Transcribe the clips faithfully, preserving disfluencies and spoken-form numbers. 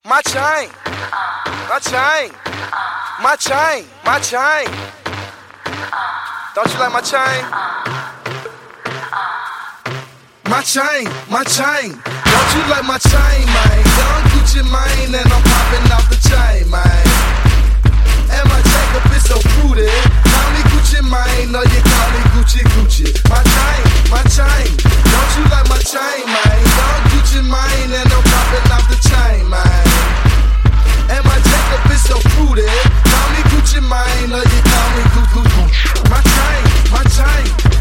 My chain, my chain, my chain, my chain. Don't you like my chain? My chain, my chain. Don't you like my chain, man? Young Gucci Mane and I'm popping off the chain, man. And my Jacob is so fruity. Call me Gucci Mane, no you call me Gucci Gucci. My chain, my chain. Don't you like my chain, man? Young Gucci Mane and I'm popping off the chain, man. And my Jacob is so fruity. Call me Gucci Mane, no you call me Gucci Gucci. My chain, my chain.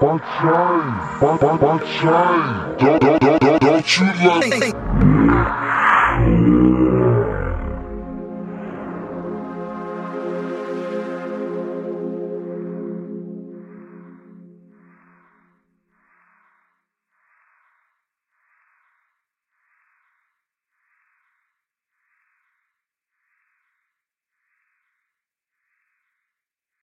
Don't you like